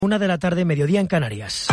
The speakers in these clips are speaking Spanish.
1:00 p.m, mediodía en Canarias.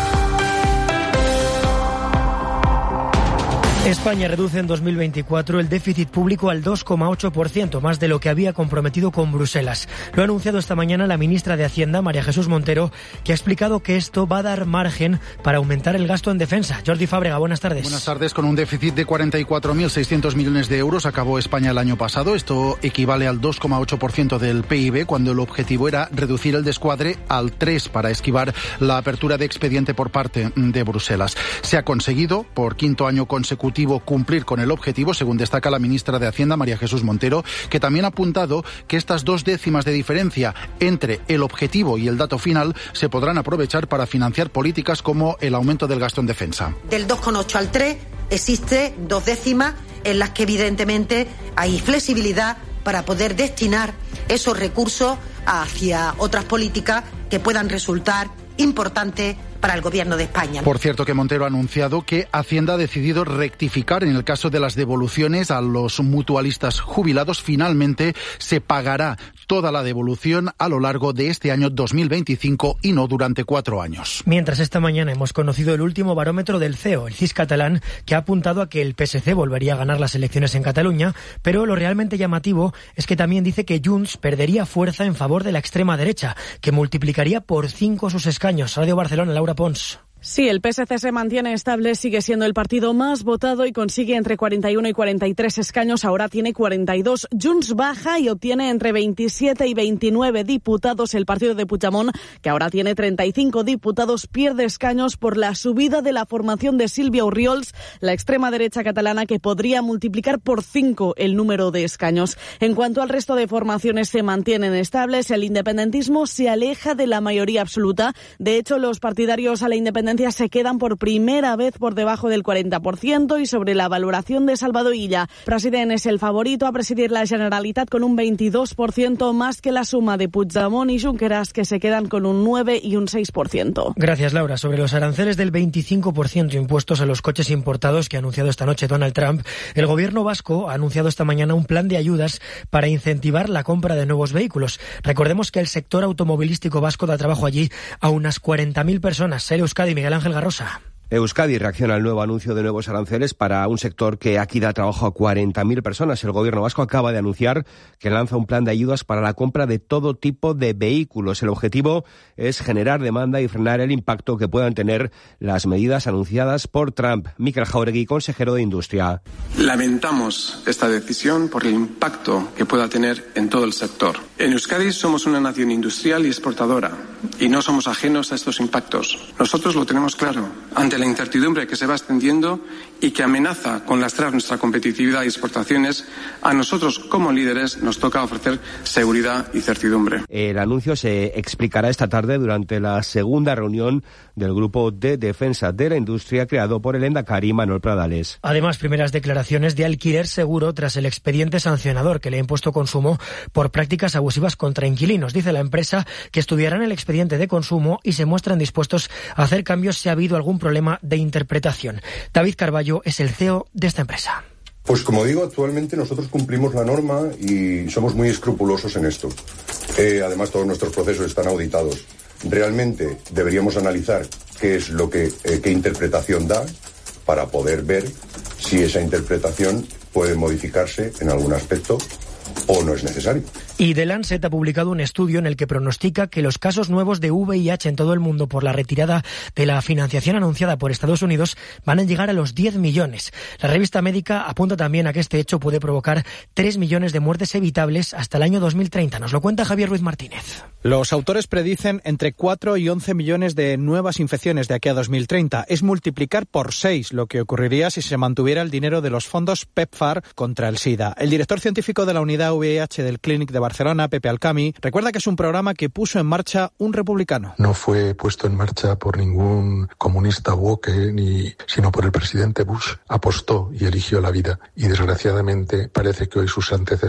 España reduce en 2024 el déficit público al 2,8%, más de lo que había comprometido con Bruselas. Lo ha anunciado esta mañana la ministra de Hacienda, María Jesús Montero, que ha explicado que esto va a dar margen para aumentar el gasto en defensa. Jordi Fábrega, buenas tardes. Buenas tardes. Con un déficit de 44.600 millones de euros acabó España el año pasado. Esto equivale al 2,8% del PIB, cuando el objetivo era reducir el descuadre al 3% para esquivar la apertura de expediente por parte de Bruselas. Se ha conseguido, por quinto año consecutivo, cumplir con el objetivo, según destaca la ministra de Hacienda, María Jesús Montero, que también ha apuntado que estas 2 décimas de diferencia entre el objetivo y el dato final se podrán aprovechar para financiar políticas como el aumento del gasto en defensa. Del 2,8 al 3 existe 2 décimas en las que evidentemente hay flexibilidad para poder destinar esos recursos hacia otras políticas que puedan resultar importantes para el Gobierno de España. Por cierto, que Montero ha anunciado que Hacienda ha decidido rectificar en el caso de las devoluciones a los mutualistas jubilados. Finalmente se pagará toda la devolución a lo largo de este año 2025 y no durante 4 años. Mientras, esta mañana hemos conocido el último barómetro del CEO, el CIS catalán, que ha apuntado a que el PSC volvería a ganar las elecciones en Cataluña, pero lo realmente llamativo es que también dice que Junts perdería fuerza en favor de la extrema derecha, que multiplicaría por 5 sus escaños. Radio Barcelona, Laura Pons. Sí, el PSC se mantiene estable, sigue siendo el partido más votado y consigue entre 41 y 43 escaños, ahora tiene 42. Junts baja y obtiene entre 27 y 29 diputados. El partido de Puigdemont, que ahora tiene 35 diputados, pierde escaños por la subida de la formación de Sílvia Orriols, la extrema derecha catalana, que podría multiplicar por 5 el número de escaños. En cuanto al resto de formaciones, se mantienen estables. El independentismo se aleja de la mayoría absoluta. De hecho, los partidarios a la independencia se quedan por primera vez por debajo del 40%, y sobre la valoración de Salvador Illa, President es el favorito a presidir la Generalitat con un 22%, más que la suma de Puigdemont y Junqueras, que se quedan con un 9% y un 6%. Gracias, Laura. Sobre los aranceles del 25% impuestos a los coches importados que ha anunciado esta noche Donald Trump, el gobierno vasco ha anunciado esta mañana un plan de ayudas para incentivar la compra de nuevos vehículos. Recordemos que el sector automovilístico vasco da trabajo allí a unas 40.000 personas. Euskadi, Miguel Ángel Garrosa. Euskadi reacciona al nuevo anuncio de nuevos aranceles para un sector que aquí da trabajo a 40.000 personas. El gobierno vasco acaba de anunciar que lanza un plan de ayudas para la compra de todo tipo de vehículos. El objetivo es generar demanda y frenar el impacto que puedan tener las medidas anunciadas por Trump. Mikel Jauregui, consejero de Industria. Lamentamos esta decisión por el impacto que pueda tener en todo el sector. En Euskadi somos una nación industrial y exportadora y no somos ajenos a estos impactos. Nosotros lo tenemos claro. Ante la incertidumbre que se va extendiendo y que amenaza con lastrar nuestra competitividad y exportaciones, a nosotros como líderes nos toca ofrecer seguridad y certidumbre. El anuncio se explicará esta tarde durante la segunda reunión del Grupo de Defensa de la Industria creado por el Endacari Manuel Pradales. Además, primeras declaraciones de Alquiler Seguro tras el expediente sancionador que le ha impuesto Consumo por prácticas abusivas contra inquilinos. Dice la empresa que estudiarán el expediente de Consumo y se muestran dispuestos a hacer cambios si ha habido algún problema de interpretación. David Carballo es el CEO de esta empresa. Pues como digo, actualmente nosotros cumplimos la norma y somos muy escrupulosos en esto. Además, todos nuestros procesos están auditados. Realmente deberíamos analizar qué es lo qué interpretación da para poder ver si esa interpretación puede modificarse en algún aspecto o no es necesario. Y The Lancet ha publicado un estudio en el que pronostica que los casos nuevos de VIH en todo el mundo por la retirada de la financiación anunciada por Estados Unidos van a llegar a los 10 millones. La revista médica apunta también a que este hecho puede provocar 3 millones de muertes evitables hasta el año 2030. Nos lo cuenta Javier Ruiz Martínez. Los autores predicen entre 4 y 11 millones de nuevas infecciones de aquí a 2030. Es multiplicar por 6 lo que ocurriría si se mantuviera el dinero de los fondos PEPFAR contra el SIDA. El director científico de la unidad VIH del Clínic de Barcelona, Pepe Alcami, recuerda que es un programa que puso en marcha un republicano. No fue puesto en marcha por ningún comunista woke, sino por el presidente Bush. Apostó y eligió la vida. Y desgraciadamente parece que hoy sus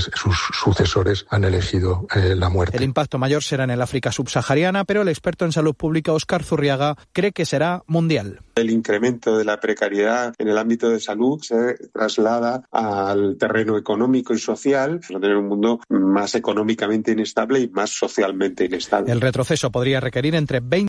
sucesores han elegido la muerte. El impacto mayor será en el África subsahariana, pero el experto en salud pública Óscar Zurriaga cree que será mundial. El incremento de la precariedad en el ámbito de salud se traslada al terreno económico y social. Tener en un mundo más económicamente inestable y más socialmente inestable. El retroceso podría requerir entre 20